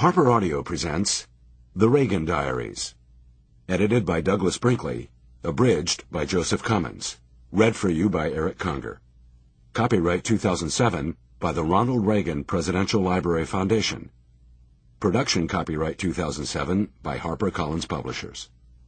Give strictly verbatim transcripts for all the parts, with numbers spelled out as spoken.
Harper Audio presents The Reagan Diaries, edited by Douglas Brinkley, abridged by Joseph Cummins, read for you by Eric Conger. Copyright two thousand seven by the Ronald Reagan Presidential Library Foundation. Production copyright two thousand seven by HarperCollins Publishers.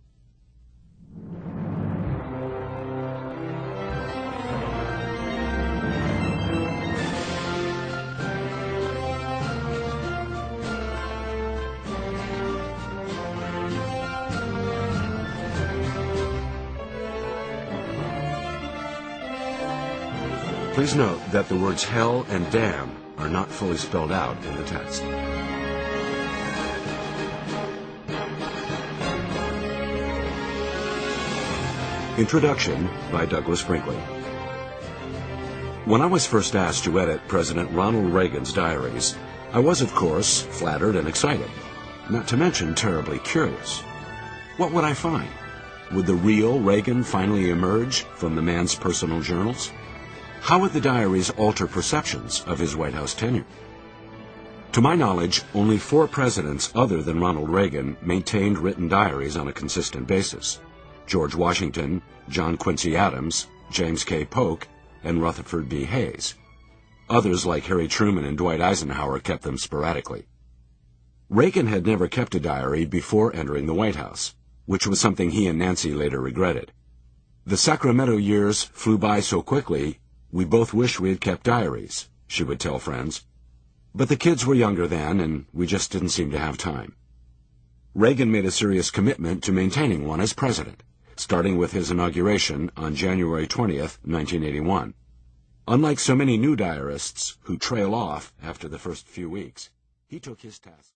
Please note that the words hell and damn are not fully spelled out in the text. Introduction by Douglas Brinkley. When I was first asked to edit President Ronald Reagan's diaries, I was, of course, flattered and excited, not to mention terribly curious. What would I find? Would the real Reagan finally emerge from the man's personal journals? How would the diaries alter perceptions of his White House tenure? To my knowledge, only four presidents other than Ronald Reagan maintained written diaries on a consistent basis: George Washington, John Quincy Adams, James K. Polk, and Rutherford B. Hayes. Others like Harry Truman and Dwight Eisenhower kept them sporadically. Reagan had never kept a diary before entering the White House, which was something he and Nancy later regretted. The Sacramento years flew by so quickly, we both wish we had kept diaries, she would tell friends. But the kids were younger then, and we just didn't seem to have time. Reagan made a serious commitment to maintaining one as president, starting with his inauguration on January twentieth, nineteen eighty-one. Unlike so many new diarists who trail off after the first few weeks, he took his task.